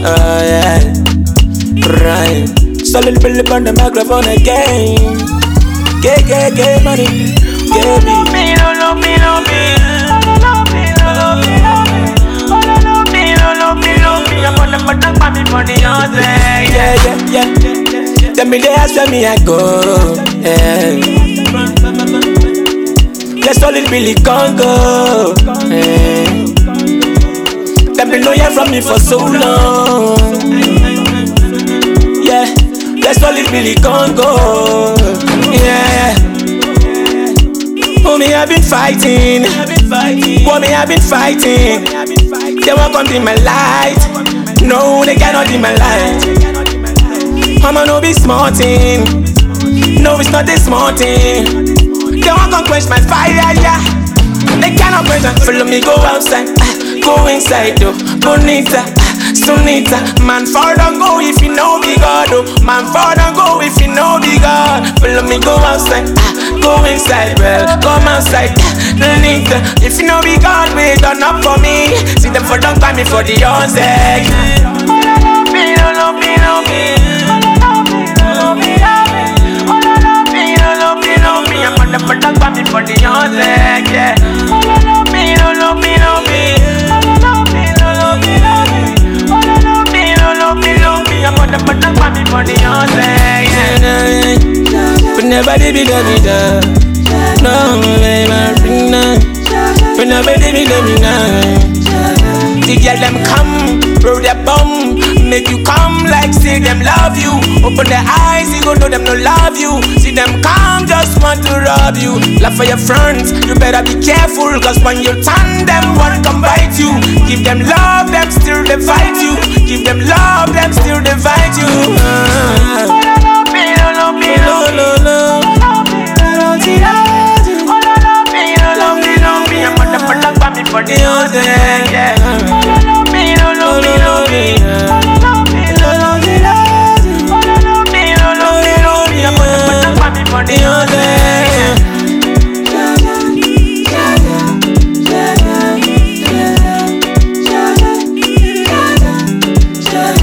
Yeah. Right. Solid Philip on the microphone again. K money. Love me. I'm on the button, for the other. Yeah. Tell me they ask where me I go. Yeah. Let's solid Billy Congo. Yeah. Them be loyal from me for so long. Yeah. Let's solid Billy Congo. Yeah. Oh, me I've been fighting. Oh, me I've been fighting. They won't come in my light. No, they cannot in my light. I'ma no be smarting. No, it's not this smarting. They won't come quench my fire, yeah. They cannot quench my. Follow me, go outside, go inside, oh. Bonita, Sunita. Man, for don't go if you know me God, oh. Man, for don't go if you know me God. Follow me, go outside, go inside, well, come outside. Bonita, if you know me God, wait, turn up for me. See them for don't buy me for the onset. I'm on the product, buy me for the onset, yeah. Love me. I'm on the product, buy me for the onset, yeah. But never did me da. No, baby, but never did me da. The girl them come, roll their bum, make you come like say them love you. Open their eyes, you gon' know them no love you. See them come, just want to rob you. Laugh for your friends, you better be careful, cause when you turn them, one come bite you. Give them love, them still they fight you. Give them love, them still they fight you. I'm on the product, buy me for the other, yeah. Love me. I'm on the product, buy me for the other.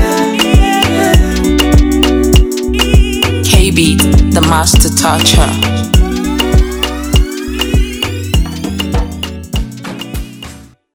KB, the master toucher.